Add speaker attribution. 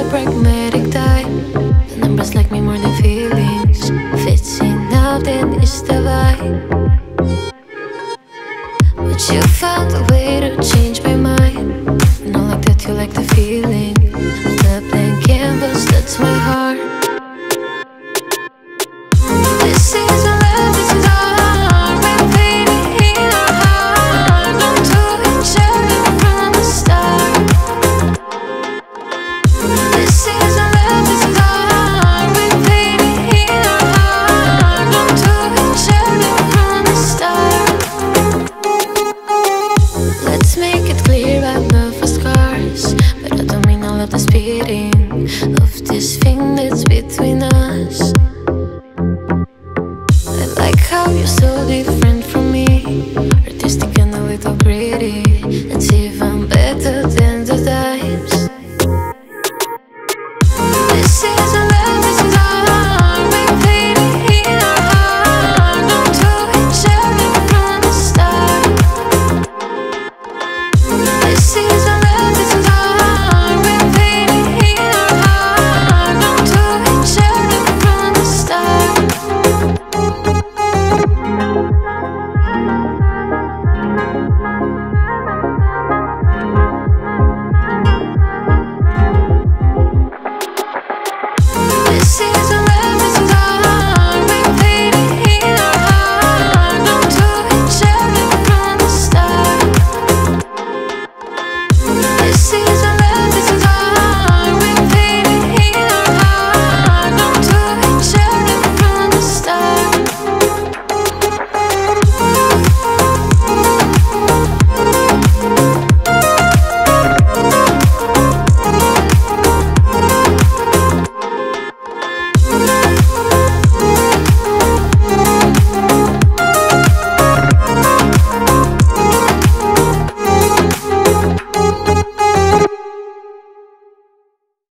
Speaker 1: pragmatic type. The numbers like me more than feelings. Fits in out and it's the vibe. But you found a way to change my mind. And I like that you like the feeling. The blank canvas, that's my heart.